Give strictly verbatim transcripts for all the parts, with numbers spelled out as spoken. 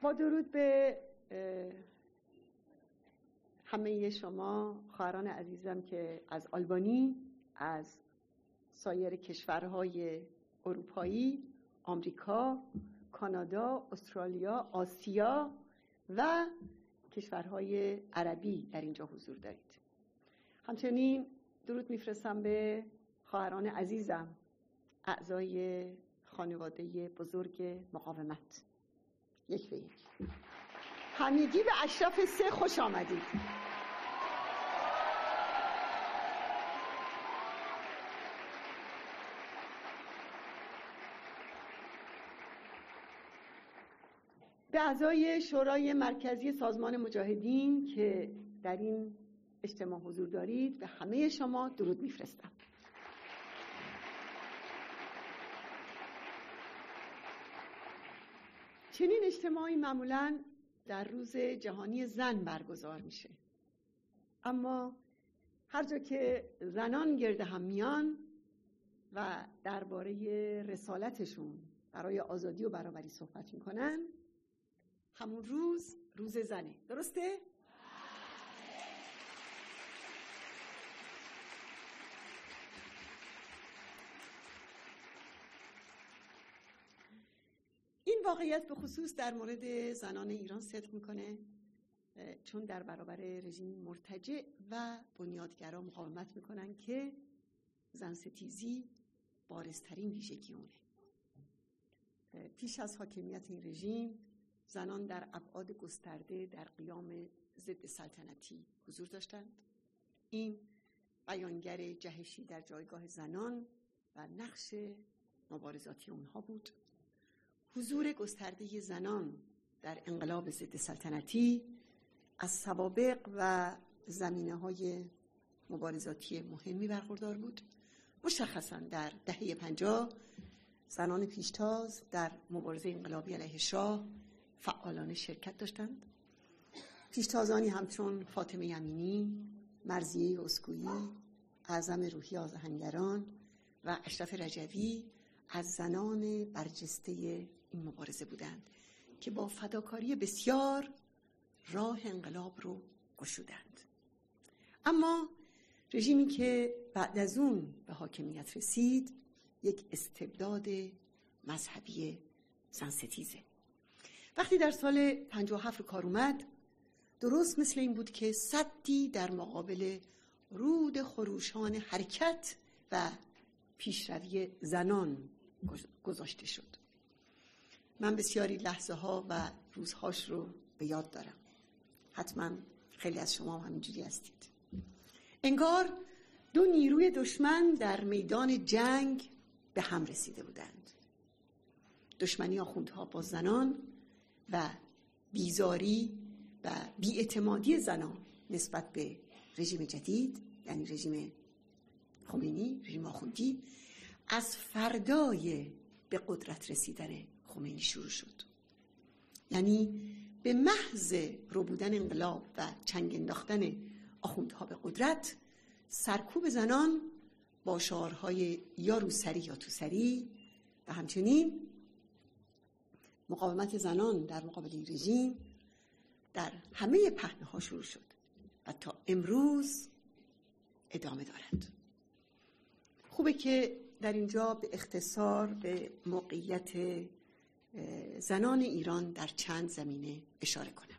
با درود به همه شما خواهران عزیزم که از آلبانی، از سایر کشورهای اروپایی، آمریکا، کانادا، استرالیا، آسیا و کشورهای عربی در اینجا حضور دارید. همچنین درود میفرستم به خواهران عزیزم، اعضای خانواده بزرگ مقاومت. یک به یک همگی به اشرف سه خوش آمدید. به اعضای شورای مرکزی سازمان مجاهدین که در این اجتماع حضور دارید، به همه شما درود میفرستم. چنین اجتماعی معمولاً در روز جهانی زن برگزار میشه، اما هر جا که زنان گرد هم میان و درباره رسالتشون برای آزادی و برابری صحبت میکنن، همون روز روز زنه. درسته؟ این واقعیت به خصوص در مورد زنان ایران صدق میکنه، چون در برابر رژیم مرتجع و بنیادگرا مقاومت میکنن که زن ستیزی بارزترین ویژگی اونه. پیش از حاکمیت این رژیم زنان در ابعاد گسترده در قیام ضد سلطنتی حضور داشتند. این بیانگر جهشی در جایگاه زنان و نقش مبارزاتی اونها بود. حضور گسترده زنان در انقلاب ضد سلطنتی از سوابق و زمینه‌های مبارزاتی مهمی برخوردار بود. مشخصاً در دهه پنجاه زنان پیشتاز در مبارزه انقلابی علیه شاه فعالانه شرکت داشتند. پیشتازانی همچون فاطمه امینی، مرضیه اسکویی، اعظم روحی آذرخانگران و اشرف رجوی از زنان برجسته این مبارزه بودند که با فداکاری بسیار راه انقلاب رو گشودند. اما رژیمی که بعد از اون به حاکمیت رسید یک استبداد مذهبی زنستیزه. وقتی در سال پنجاه و هفت کار اومد، درست مثل این بود که سدی در مقابل رود خروشان حرکت و پیشروی زنان گذاشته شد. من بسیاری لحظه ها و روزهاش رو به یاد دارم. حتما خیلی از شما هم همینجوری هستید. انگار دو نیروی دشمن در میدان جنگ به هم رسیده بودند. دشمنی آخوندها با زنان و بیزاری و بی‌اعتمادی زنان نسبت به رژیم جدید، یعنی رژیم خمینی، رژیم آخوندی، از فردای به قدرت رسیدن خمینی شروع شد. یعنی به محض ربودن انقلاب و چنگ انداختن آخوندها به قدرت، سرکوب زنان با شعارهای یا روسری یا توسری و همچنین مقاومت زنان در مقابل این رژیم در همه پهنه‌ها شروع شد و تا امروز ادامه دارد. خوبه که در اینجا به اختصار به موقعیت زنان ایران در چند زمینه اشاره کنم.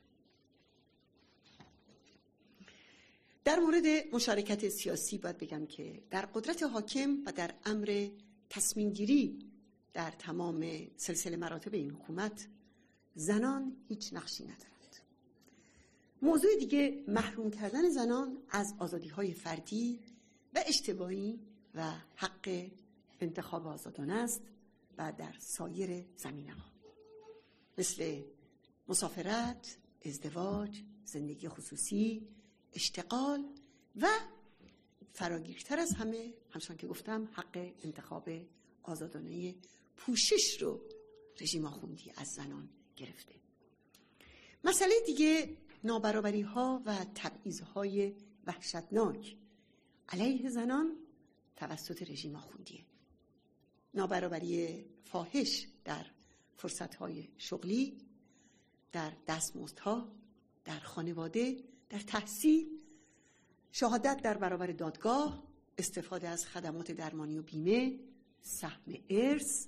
در مورد مشارکت سیاسی باید بگم که در قدرت حاکم و در امر تصمیم گیری در تمام سلسله مراتب این حکومت زنان هیچ نقشی ندارند. موضوع دیگه محروم کردن زنان از آزادی‌های فردی و اجتماعی و حق انتخاب آزادانه است و در سایر زمینه‌ها مثل مسافرت، ازدواج، زندگی خصوصی، اشتغال و فراگیرتر از همه، همچون که گفتم، حق انتخاب آزادانه پوشش رو رژیم آخوندی از زنان گرفته. مسئله دیگه نابرابری ها و تبعیض های وحشتناک علیه زنان توسط رژیم آخوندیه. نابرابری فاحش در فرصت های شغلی، در دستمزدها، در خانواده، در تحصیل، شهادت در برابر دادگاه، استفاده از خدمات درمانی و بیمه، سهم ارث،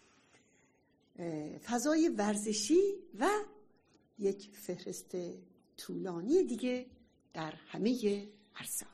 فضای ورزشی و یک فهرست طولانی دیگه در همه عرصه‌ها.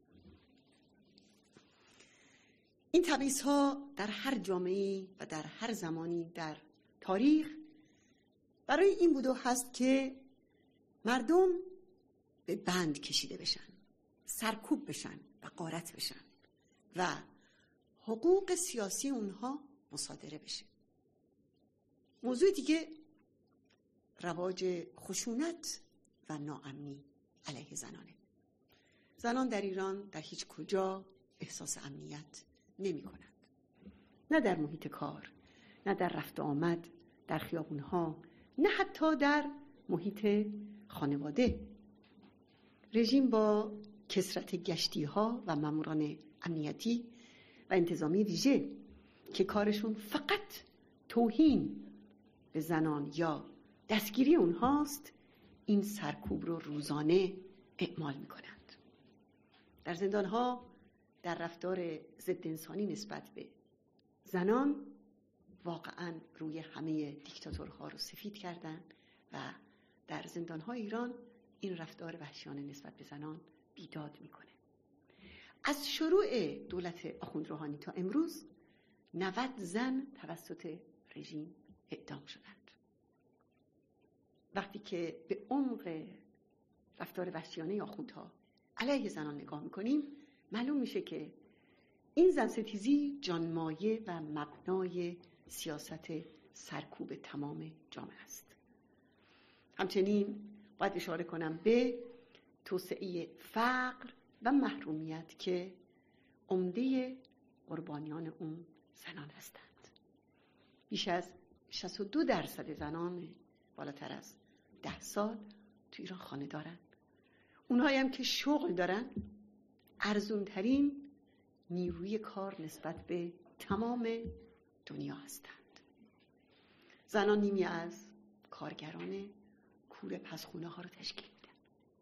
این تبعیض‌ها در هر جامعه‌ای و در هر زمانی در تاریخ برای این بوده هست که مردم به بند کشیده بشن، سرکوب بشن و غارت بشن و حقوق سیاسی اونها مصادره بشه. موضوع دیگه رواج خشونت و ناامنی علیه زنانه. زنان در ایران در هیچ کجا احساس امنیت نمی کنند. نه در محیط کار، نه در رفت آمد، در خیابونها، نه حتی در محیط خانواده. رژیم با کثرت گشتی ها و ماموران امنیتی و انتظامی ویژه که کارشون فقط توهین به زنان یا دستگیری اونهاست، این سرکوب رو روزانه اعمال میکنند. در زندانها در رفتار ضد انسانی نسبت به زنان واقعا روی همه دیکتاتورها رو سفید کردن و در زندانهای ایران این رفتار وحشیانه نسبت به زنان بیداد میکنه. از شروع دولت آخوند روحانی تا امروز نود زن توسط رژیم اعدام شدند. وقتی که به عمق رفتار وحشیانه آخوندها علیه زنان نگاه میکنیم، معلوم میشه که این زن ستیزی جانمایه و مبنای سیاست سرکوب تمام جامعه است. همچنین باید اشاره کنم به توسعه فقر و محرومیت که عمده قربانیان اون زنان هستند. بیش از شصت و دو درصد زنان بالاتر از ده سال تو ایران خانه دارن. اونهایی هم که شغل دارن ارزونترین نیروی کار نسبت به تمام دنیا هستند. زنان نیمی از کارگران کوره پسخونه ها رو تشکیل میدن.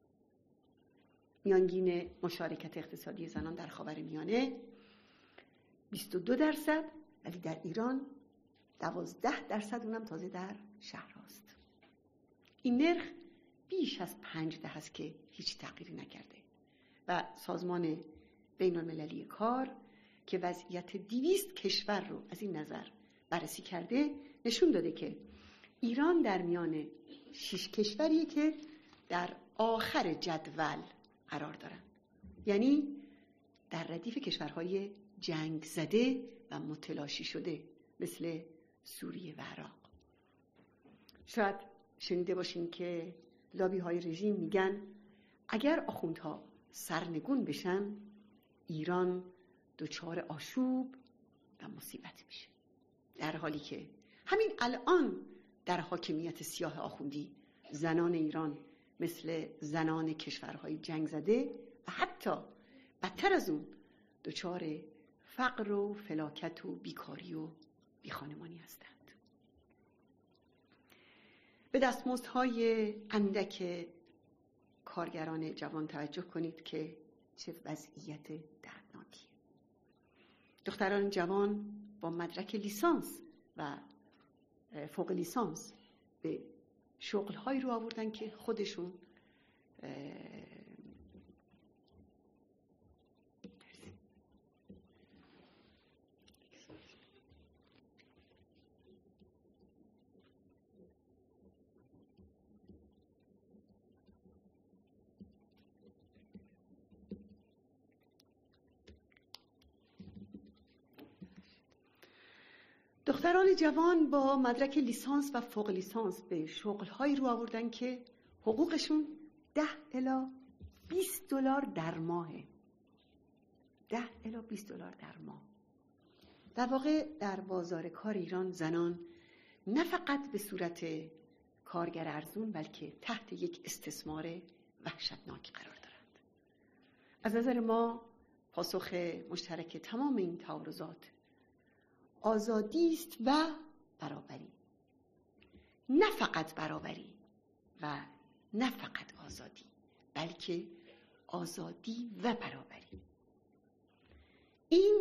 میانگین مشارکت اقتصادی زنان در خاورمیانه بیست و دو درصد، ولی در ایران دوازده درصد، اونم تازه در شهرهاست. این نرخ بیش از پنج ده است که هیچ تغییری نکرده و سازمان بین المللی کار که وضعیت دویست کشور رو از این نظر بررسی کرده نشون داده که ایران در میان شش کشوریه که در آخر جدول قرار دارن، یعنی در ردیف کشورهای جنگ زده و متلاشی شده مثل سوریه و عراق. شاید شنیده باشین که لابی های رژیم میگن اگر آخوندها سرنگون بشن ایران دچار آشوب و مصیبت میشه، در حالی که همین الان در حاکمیت سیاه آخوندی زنان ایران مثل زنان کشورهای جنگ زده و حتی بدتر از اون دچار فقر و فلاکت و بیکاری و بیخانمانی هستند. به دستمزدهای اندک کارگران جوان توجه کنید که چه وضعیت دردناکیه. دختران جوان با مدرک لیسانس و فوق لیسانس به شغل‌هایی رو آوردن که خودشون دختران جوان با مدرک لیسانس و فوق لیسانس به شغل‌هایی رو آوردن که حقوقشون ده الی بیست دلار در ماهه. ده الی بیست دلار در ماه. در واقع در بازار کار ایران زنان نه فقط به صورت کارگر ارزون بلکه تحت یک استثمار وحشتناک قرار دارند. از نظر ما پاسخ مشترک تمام این تعارضات آزادی است و برابری. نه فقط برابری، و نه فقط آزادی، بلکه آزادی و برابری. این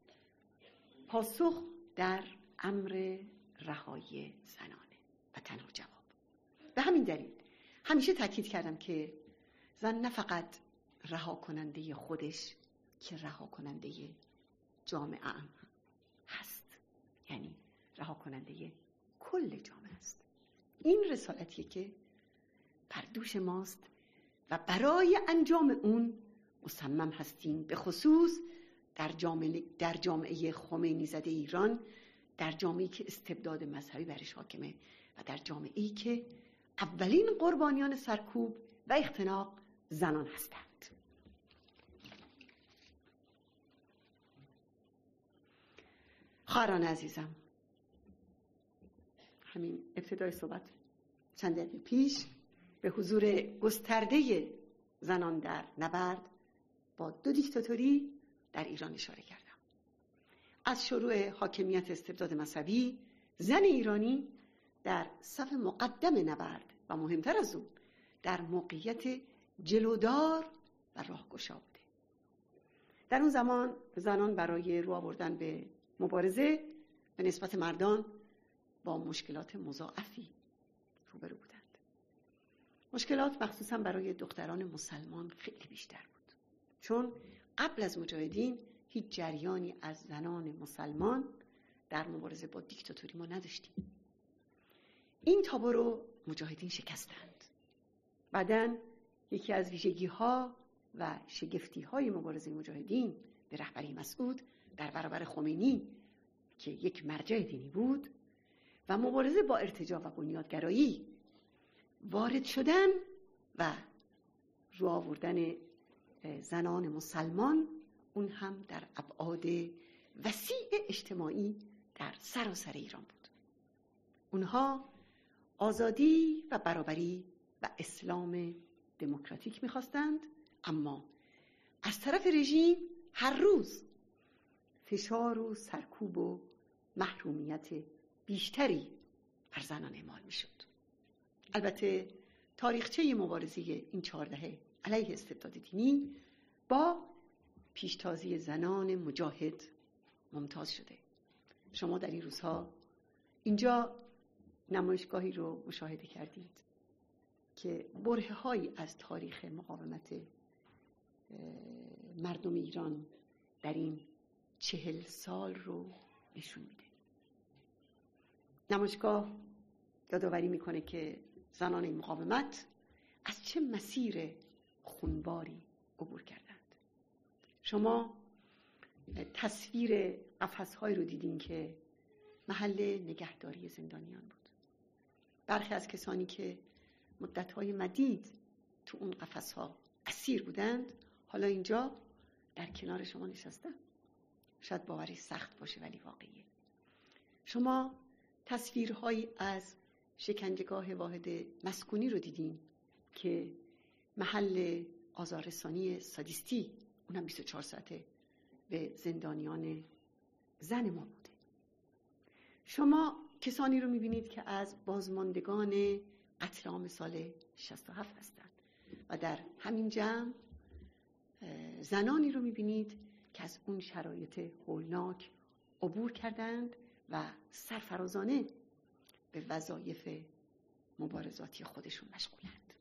پاسخ در امر رهایی زنانه و تنها جواب. به همین دلیل همیشه تاکید کردم که زن نه فقط رها کننده خودش، که رها کننده جامعه هم هست، یعنی رها کننده کل جامعه است. این رسالتیه که بر دوش ماست و برای انجام اون مصمم هستیم، به خصوص در جامعه در جامعه خمینی زده ایران، در جامعه‌ای که استبداد مذهبی برش حاکمه و در جامعه‌ای که اولین قربانیان سرکوب و اختناق زنان هستند. خواهران عزیزم، همین ابتدای صحبت چند دقیقه پیش به حضور گسترده زنان در نبرد با دو دیکتاتوری در ایران اشاره کردم. از شروع حاکمیت استبداد مذهبی، زن ایرانی در صف مقدم نبرد و مهمتر از اون در موقعیت جلودار و راهگشا بوده. در اون زمان زنان برای رو آوردن به مبارزه به نسبت مردان با مشکلات مضاعفی روبرو بودند. مشکلات مخصوصا برای دختران مسلمان خیلی بیشتر بود، چون قبل از مجاهدین هیچ جریانی از زنان مسلمان در مبارزه با دیکتاتوری ما نداشتیم. این تابو رو مجاهدین شکستند. بعدن یکی از ویژگی ها و شگفتی های مبارزه مجاهدین به رهبری مسعود در برابر خمینی که یک مرجع دینی بود و مبارزه با ارتجاع و بنیادگرایی، وارد شدن و رو آوردن زنان مسلمان، اون هم در ابعاد وسیع اجتماعی در سراسر ایران بود. اونها آزادی و برابری و اسلام دموکراتیک می‌خواستند، اما از طرف رژیم هر روز فشار و سرکوب و محرومیت بیشتری بر زنان اعمال می‌شد. البته تاریخچه مبارزه این چهار دهه علیه استبداد دینی با پیشتازی زنان مجاهد ممتاز شده. شما در این روزها اینجا نمایشگاهی رو مشاهده کردید که برهه‌هایی از تاریخ مقاومت مردم ایران در این چهل سال رو نشون میده. نمایشگاه یادآوری میکنه که زنان این مقاومت از چه مسیر خونباری عبور کردند. شما تصویر قفس‌هایی رو دیدین که محل نگهداری زندانیان بود. برخی از کسانی که مدت‌های مدید تو اون قفس‌ها اسیر بودند، حالا اینجا در کنار شما نشستن. شاید باوری سخت باشه ولی واقعیه. شما تصویرهایی از شکنجهگاه واحد مسکونی رو دیدین که محل آزاررسانی سادیستی، اونم بیست و چهار ساعته، به زندانیان زن ما بوده. شما کسانی رو میبینید که از بازماندگان قتل عام سال شصت و هفت هستند و در همین جمع زنانی رو میبینید که از اون شرایط هولناک عبور کردند و سرفرازانه به وظایف مبارزاتی خودشون مشغولند.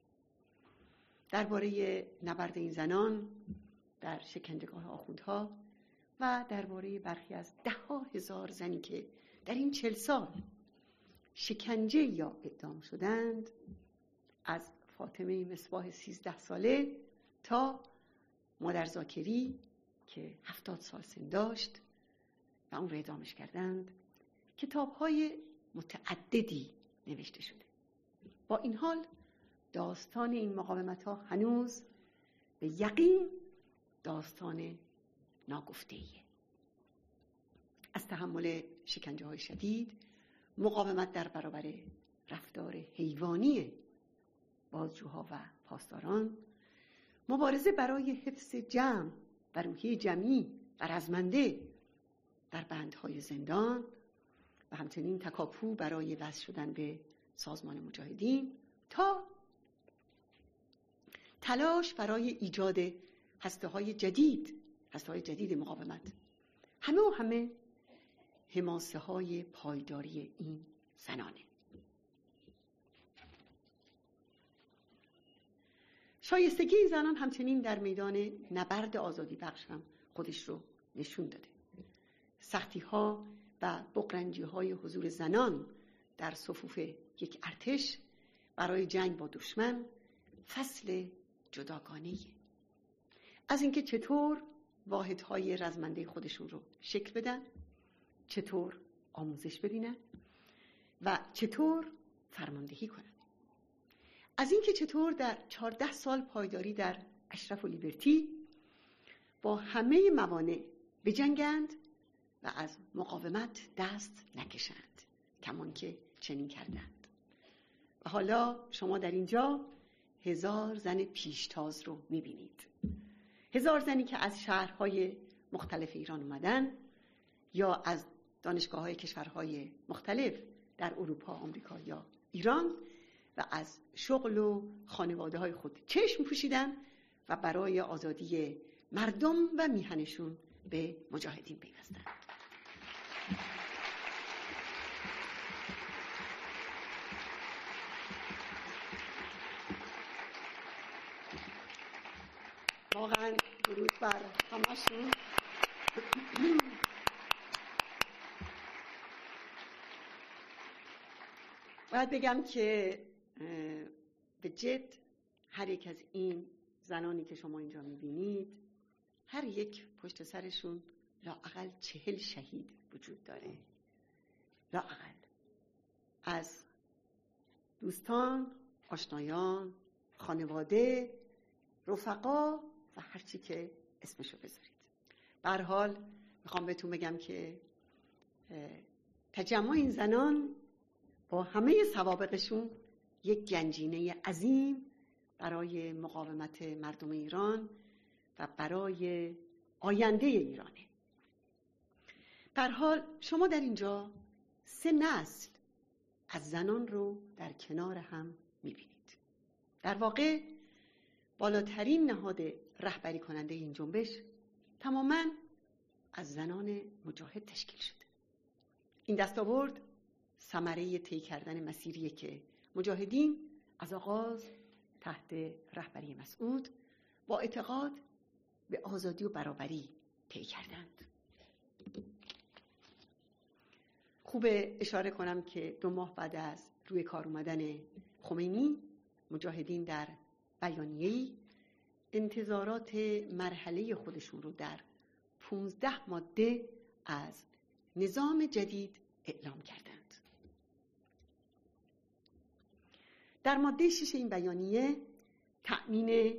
درباره نبرد این زنان در شکنجهگاه آخوندها و درباره برخی از ده ها هزار زنی که در این چل سال شکنجه یا اعدام شدند، از فاطمه مصباح سیزده ساله تا مادر زاکری که هفتاد سال سن داشت و اون رو اعدامش کردند، کتاب‌های متعددی نوشته شده. با این حال داستان این مقاومت‌ها هنوز به یقین داستان ناگفته‌ایه. از تحمل شکنجه‌های شدید، مقاومت در برابر رفتار حیوانی بازجوها و پاسداران، مبارزه برای حفظ جمع و روحیه جمعی و رزمنده در بندهای زندان و همچنین تکاپو برای وصل شدن به سازمان مجاهدین، تا تلاش برای ایجاد هسته‌های جدید، هسته‌های جدید مقاومت، همه و همه حماسه‌های پایداری این زنانه. شایستگی این زنان همچنین در میدان نبرد آزادی بخش هم خودش رو نشون داده. سختی‌ها و بغرنجی‌های حضور زنان در صفوف یک ارتش برای جنگ با دشمن فصل جداگانه‌ای از اینکه چطور واحدهای رزمنده خودشون رو شکل بدن، چطور آموزش ببینن و چطور فرماندهی کنن. از اینکه چطور در چهارده سال پایداری در اشرف و لیبرتی با همه موانع بجنگند و از مقاومت دست نکشند، کمان که چنین کردند. و حالا شما در اینجا هزار زن پیشتاز رو میبینید. هزار زنی که از شهرهای مختلف ایران اومدن یا از دانشگاه‌های کشورهای مختلف در اروپا، آمریکا یا ایران و از شغل و خانواده‌های خود چشم پوشیدن و برای آزادی مردم و میهنشون به مجاهدین پیوستند. واقعا درود بر همشون. باید بگم که به جد هر یک از این زنانی که شما اینجا میبینید، هر یک پشت سرشون لااقل چهل شهید وجود داره. لااقل از دوستان، آشنایان، خانواده، رفقا و هر چی که اسمشو بذارید. به هر حال میخوام بهتون بگم که تجمع این زنان با همه سوابقشون یک گنجینه عظیم برای مقاومت مردم ایران و برای آینده ایرانه. به هر حال شما در اینجا سه نسل از زنان رو در کنار هم میبینید. در واقع بالاترین نهاد رهبری کننده این جنبش تماماً از زنان مجاهد تشکیل شده. این دستاورد ثمره طی کردن مسیریه که مجاهدین از آغاز تحت رهبری مسعود با اعتقاد به آزادی و برابری طی کردند. خوب اشاره کنم که دو ماه بعد از روی کار اومدن خمینی، مجاهدین در بیانیه‌ای انتظارات مرحله خودشون رو در پونزده ماده از نظام جدید اعلام کردند. در ماده شش این بیانیه تأمین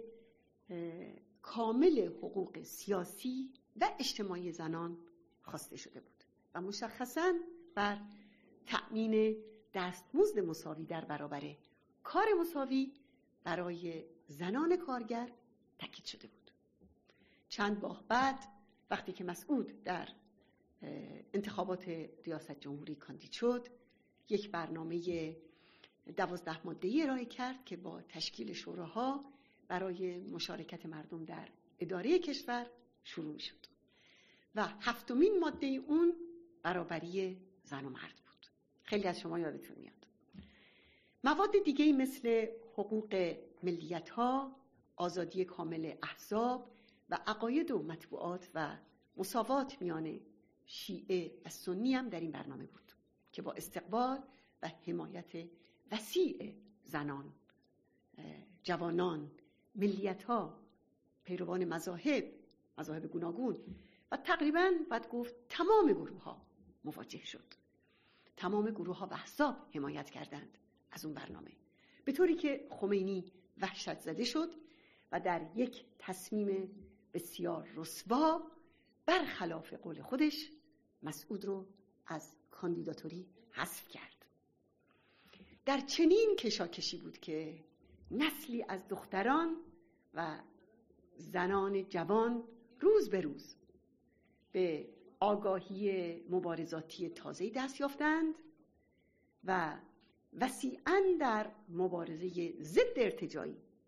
کامل حقوق سیاسی و اجتماعی زنان خواسته شده بود و مشخصاً بر تأمین دستمزد مساوی در برابر کار مساوی برای زنان کارگر تاکید شده بود. چند ماه بعد وقتی که مسعود در انتخابات ریاست جمهوری کاندید شد، یک برنامه دوازده ماده‌ای ارائه کرد که با تشکیل شوراها برای مشارکت مردم در اداره کشور شروع شد و هفتمین ماده اون برابری زن و مرد بود. خیلی از شما یادتون میاد. مواد دیگه‌ای مثل حقوق ملیت‌ها، آزادی کامل احزاب و عقاید و مطبوعات و مساوات میان شیعه و سنی هم در این برنامه بود که با استقبال و حمایت وسیع زنان، جوانان، ملیت‌ها، پیروان مذاهب، مذاهب گوناگون و تقریباً باید گفت تمام گروه‌ها مواجه شد. تمام گروه‌ها و احزاب حمایت کردند از اون برنامه، به طوری که خمینی وحشت زده شد و در یک تصمیم بسیار رسوا برخلاف قول خودش مسعود رو از کاندیداتوری حذف کرد. در چنین کشاکشی بود که نسلی از دختران و زنان جوان روز به روز به آگاهی مبارزاتی تازه‌ای دست یافتند و وسیعاً در مبارزه ضد ارتجاعی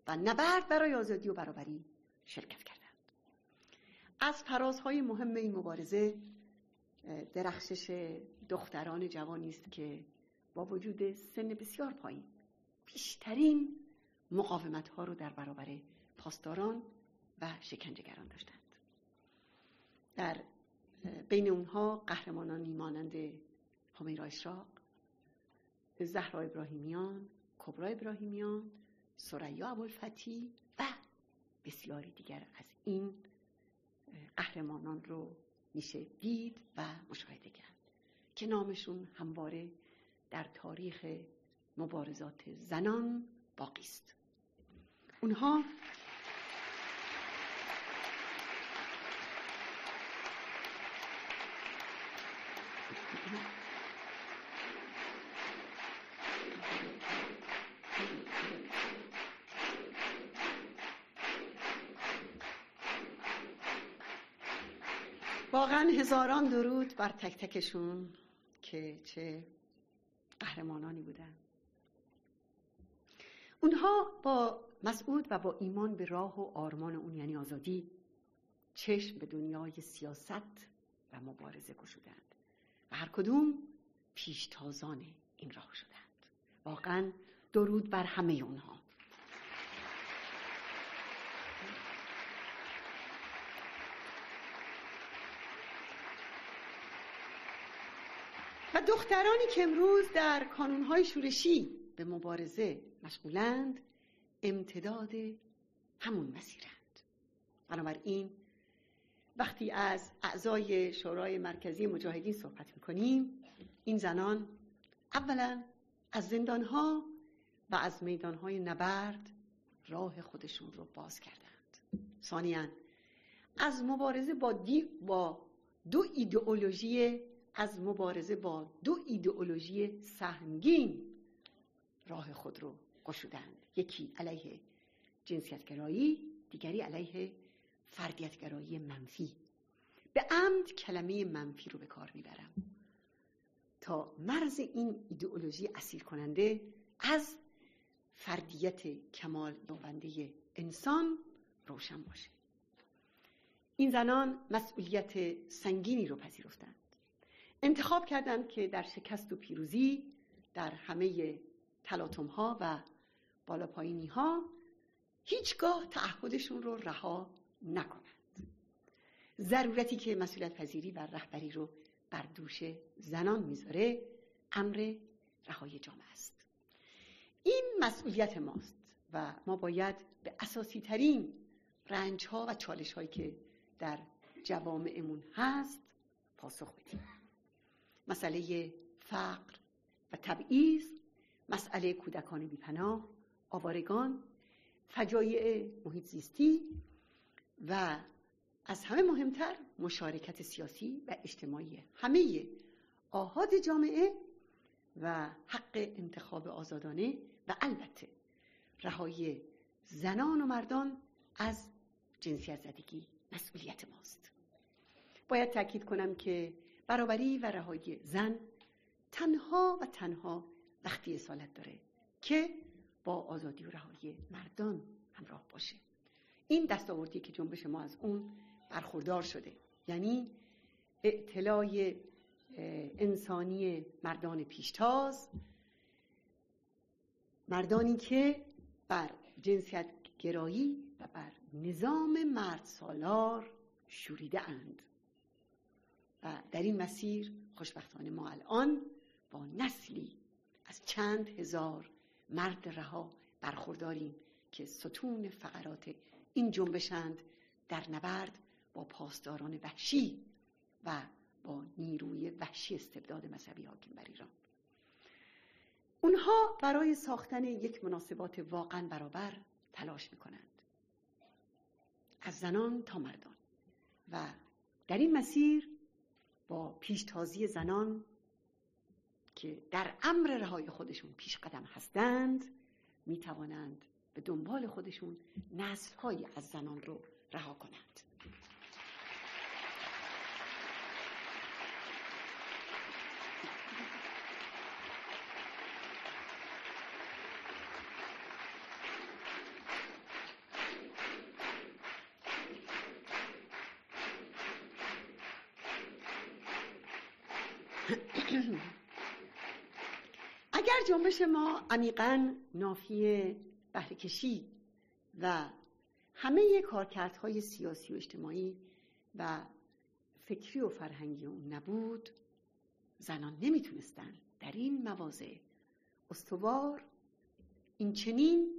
و نبرد برای آزادی و برابری شرکت کردند. از فرازهای مهم این مبارزه درخشش دختران جوانی است که با وجود سن بسیار پایین بیشترین مقاومت‌ها رو در برابر پاسداران و شکنجهگران داشتند. در بین اونها قهرمانانی مانند همیرا اشراق، زهرا ابراهیمیان، کبرا ابراهیمیان، ثریا ابوالفتحی و بسیاری دیگر از این قهرمانان رو میشه دید و مشاهده کرد که نامشون همواره در تاریخ مبارزات زنان باقی است. اونها واقعا هزاران درود بر تک تکشون که چه قهرمانانی بودن. اونها با مسعود و با ایمان به راه و آرمان اون یعنی آزادی چشم به دنیای سیاست و مبارزه گشودند و هر کدوم پیشتازان این راه شدند. واقعا درود بر همه اونها. و دخترانی که امروز در کانون‌های شورشی به مبارزه مشغولند امتداد همون مسیرند. بنابراین وقتی از اعضای شورای مرکزی مجاهدین صحبت می‌کنیم، این زنان اولا از زندان‌ها و از میدان‌های نبرد راه خودشون رو باز کردند. ثانیاً از مبارزه با دی با دو ایدئولوژی از مبارزه با دو ایدئولوژی سهمگین راه خود رو گشودند. یکی علیه جنسیتگرایی، دیگری علیه فردیتگرایی منفی. به عمد کلمه منفی رو به کار میبرم تا مرز این ایدئولوژی اسیر کننده از فردیت کمال یابنده انسان روشن باشه. این زنان مسئولیت سنگینی رو پذیرفتند. انتخاب کردند که در شکست و پیروزی در همه تلاطم‌ها و بالاپایینی‌ها هیچگاه تعهدشون رو رها نکنند. ضرورتی که مسئولیت پذیری و رهبری رو بر دوش زنان میذاره امر رهایی جامعه است. این مسئولیت ماست و ما باید به اساسی ترین رنج‌ها و چالش‌هایی که در جوامعمون هست پاسخ بدیم. مسئله فقر و تبعیض، مسئله کودکان بی‌پناه، آوارگان، فجایع محیط زیستی و از همه مهمتر مشارکت سیاسی و اجتماعی همه آحاد جامعه و حق انتخاب آزادانه و البته رهایی زنان و مردان از جنسیت زدگی مسئولیت ماست. باید تأکید کنم که برابری و رهایی زن تنها و تنها وقتی اصالت داره که با آزادی و رهایی مردان همراه باشه. این دستاوردی که جنبش ما از اون برخوردار شده، یعنی اعتلاع انسانی مردان پیشتاز، مردانی که بر جنسیت گرایی و بر نظام مرد سالار شوریده اند و در این مسیر خوشبختانه ما الان با نسلی از چند هزار مرد رها برخورداریم که ستون فقرات این جنبشند در نبرد با پاسداران وحشی و با نیروی وحشی استبداد مذهبی حاکم بر ایران. اونها برای ساختن یک مناسبات واقعا برابر تلاش میکنند، از زنان تا مردان، و در این مسیر با پیشتازی زنان که در امر رهایی خودشون پیش قدم هستند می توانند به دنبال خودشون نسل‌هایی از زنان رو رها کنند. اگر جنبش ما عمیقاً نافی بهره کشی و همه کارکردهای سیاسی و اجتماعی و فکری و فرهنگی اون نبود، زنان نمیتونستن در این مواضع استوار این چنین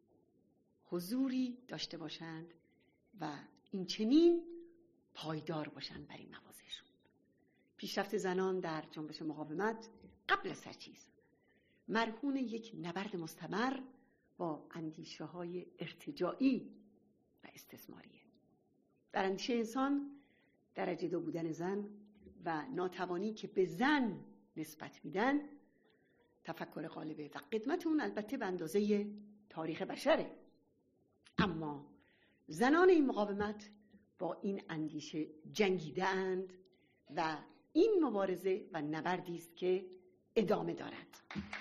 حضوری داشته باشند و این چنین پایدار باشند بر این مواضعشون. پیشرفت زنان در جنبش مقاومت قبل از هر چیز مرهون یک نبرد مستمر با اندیشه های ارتجاعی و استثماریه. در اندیشه انسان درجه دو بودن زن و ناتوانی که به زن نسبت میدن تفکر غالبه و قدمت اون البته به اندازه تاریخ بشره. اما زنان این مقاومت با این اندیشه جنگیدند و این مبارزه و نبردی است که ادامه دارد.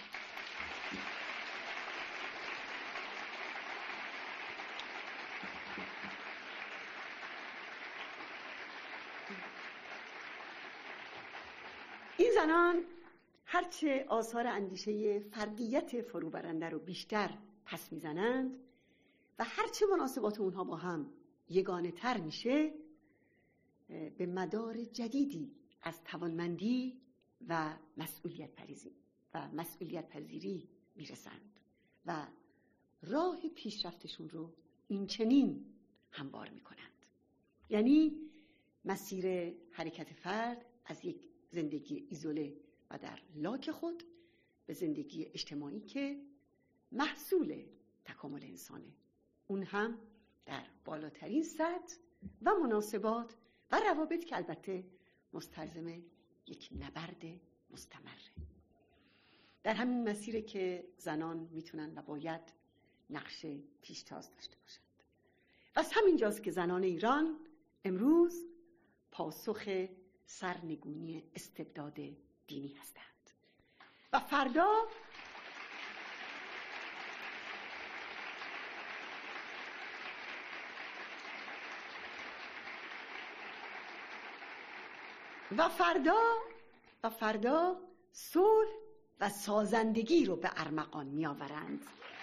این زنان هرچه آثار اندیشه فردیت فروبرنده رو بیشتر پس میزنند و هرچه مناسبات اونها با هم یگانه تر میشه، به مدار جدیدی از توانمندی و مسئولیت پذیری و مسئولیت پذیری میرسند و راه پیشرفتشون رو این چنین هموار میکنند. یعنی مسیر حرکت فرد از یک زندگی ایزوله و در لاک خود به زندگی اجتماعی که محصول تکامل انسانه، اون هم در بالاترین سطح و مناسبات و روابط که البته مستلزم یک نبرد مستمره. در همین مسیره که زنان میتونن و باید نقش پیشتاز داشته باشند و از همینجاست که زنان ایران امروز پاسخ سرنگونی استبداد دینی هستند و فردا و فردا و فردا صلح و سازندگی رو به ارمغان می آورند.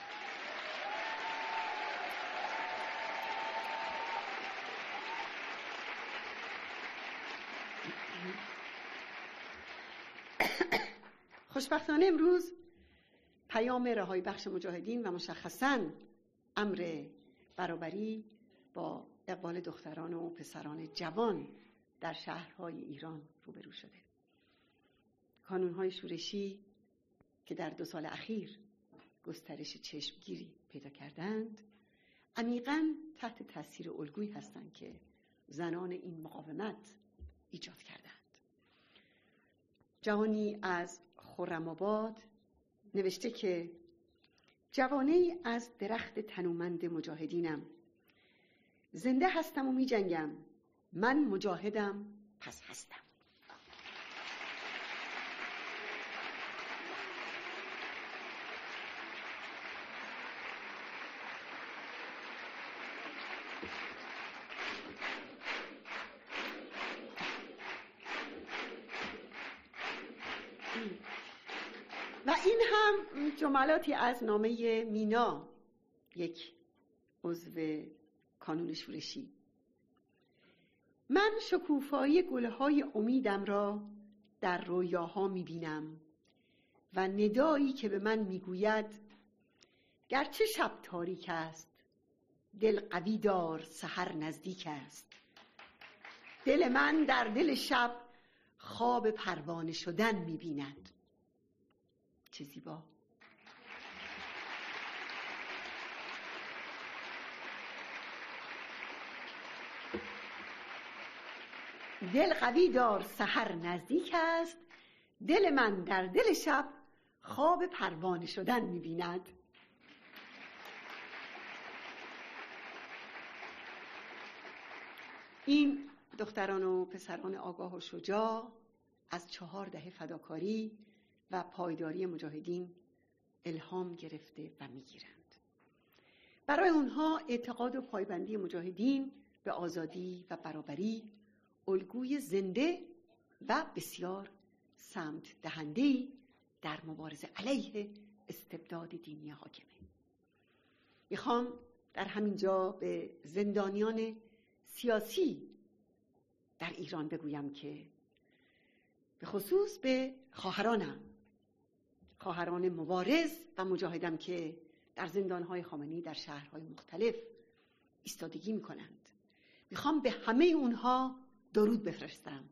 خوشبختانه امروز پیام رهایی بخش مجاهدین و مشخصاً امر برابری با اقبال دختران و پسران جوان در شهرهای ایران روبرو شده. کانونهای شورشی که در دو سال اخیر گسترش چشمگیری پیدا کردند، عمیقاً تحت تاثیر الگویی هستند که زنان این مقاومت ایجاد کردند. جوانی از خرم‌آباد نوشته که جوانه‌ای از درخت تنومند مجاهدینم، زنده هستم و می جنگم، من مجاهدم پس هستم. و این هم جملاتی از نامه مینا، یک عضو کانون شورشی. من شکوفایی گلهای امیدم را در رویاها میبینم و ندایی که به من میگوید گرچه شب تاریک است، دل قوی دار، سحر نزدیک است. دل من در دل شب خواب پروانه شدن میبیند. چه زیبا! دل قوی دار، سحر نزدیک است. دل من در دل شب خواب پروانه شدن می‌بیند. این دختران و پسران آگاه و شجاع از چهار دهه فداکاری و پایداری مجاهدین الهام گرفته و می‌گیرند. برای اونها اعتقاد و پایبندی مجاهدین به آزادی و برابری الگوی زنده و بسیار سمت دهنده‌ای در مبارزه علیه استبداد دینی حاکمه. میخوام در همین جا به زندانیان سیاسی در ایران بگویم که به خصوص به خواهرانم، خواهران مبارز و مجاهدم که در زندانهای خامنه‌ای در شهرهای مختلف ایستادگی میکنند، میخوام به همه اونها درود بفرستم.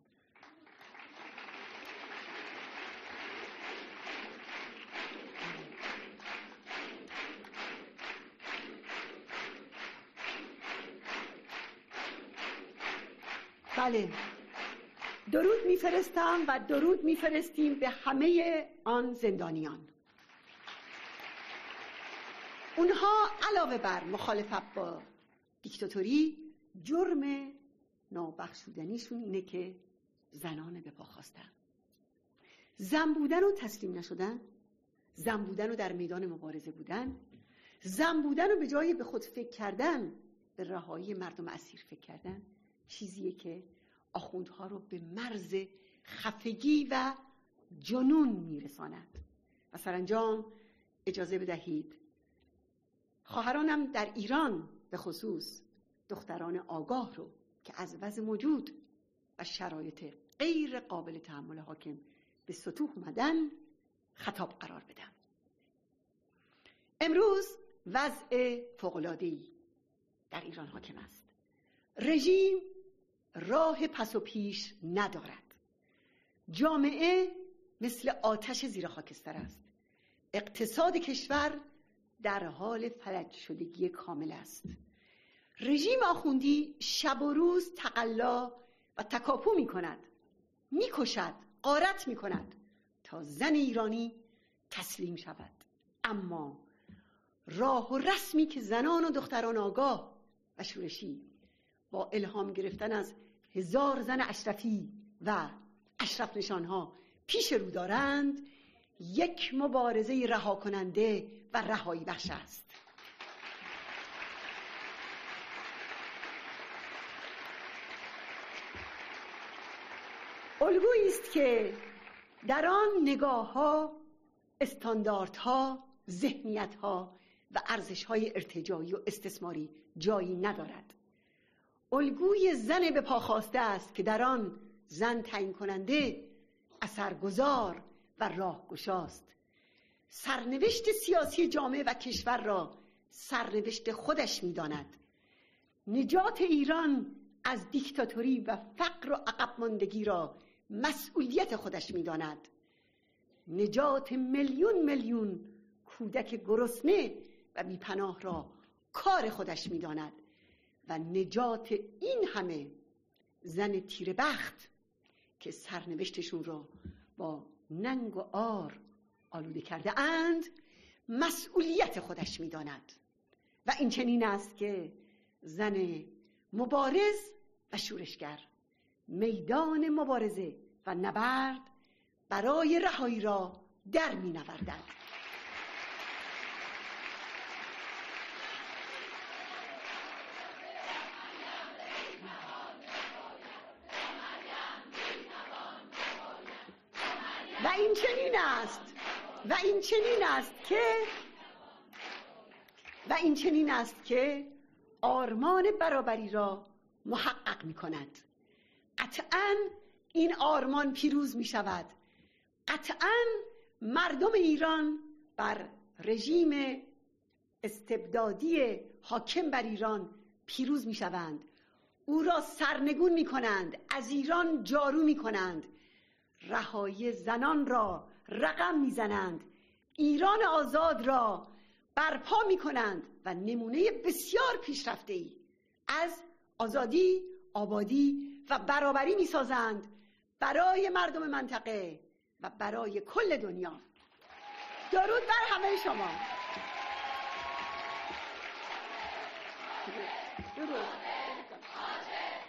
بله، درود میفرستم و درود میفرستیم به همه آن زندانیان. اونها علاوه بر مخالفت با دیکتاتوری، جرم نابخشودنیشون اینه که زنان به پا خواستن، زن بودن و تسلیم نشدن، زن بودن و در میدان مبارزه بودن، زن بودن و به جای به خود فکر کردن به رهایی مردم اسیر فکر کردن، چیزیه که آخوندها رو به مرز خفگی و جنون میرساند. و سرانجام اجازه بدهید خواهرانم در ایران به خصوص دختران آگاه رو که از وضع موجود و شرایط غیر قابل تحمل حاکم به سطوح اومدن خطاب قرار بدم. امروز وضع فوق‌العاده‌ای در ایران حاکم است. رژیم راه پس و پیش ندارد. جامعه مثل آتش زیر خاکستر است. اقتصاد کشور در حال فلج شدگی کامل است. رژیم آخوندی شب و روز تقلا و تکاپو می کند، می کشد، غارت می کند تا زن ایرانی تسلیم شود. اما راه و رسمی که زنان و دختران آگاه و شورشی با الهام گرفتن از هزار زن اشرفی و اشرف نشانها پیش رو دارند، یک مبارزه رها کننده و رهایی بخش است. الگویی است که در آن نگاه‌ها، استانداردها، ذهنیت‌ها و ارزش‌های ارتجاعی و استثماری جایی ندارد. الگوی زن به پا خواسته است که در آن زن تعیین کننده، اثرگذار و راهگشاست. سرنوشت سیاسی جامعه و کشور را سرنوشت خودش می‌داند. نجات ایران از دیکتاتوری و فقر و عقب ماندگی را مسئولیت خودش می‌داند. نجات میلیون میلیون کودک گرسنه و بیپناه را کار خودش می‌داند و نجات این همه زن تیره بخت که سرنوشتشون را با ننگ و عار آلوده کرده اند مسئولیت خودش می‌داند. و این چنین است که زن مبارز و شورشگر میدان مبارزه و نبرد برای رهایی را در می‌نوردند. و این چنین است و این چنین است که و این چنین است که آرمان برابری را محقق می کند. قطعاً این آرمان پیروز می شود. قطعاً مردم ایران بر رژیم استبدادی حاکم بر ایران پیروز می شوند. او را سرنگون می کنند، از ایران جارو می کنند، رهایی زنان را رقم می زنند، ایران آزاد را برپا می کنند و نمونه بسیار پیشرفته‌ای از آزادی، آبادی و برابری می سازند برای مردم منطقه و برای کل دنیا. درود بر همه شما. درود. درود.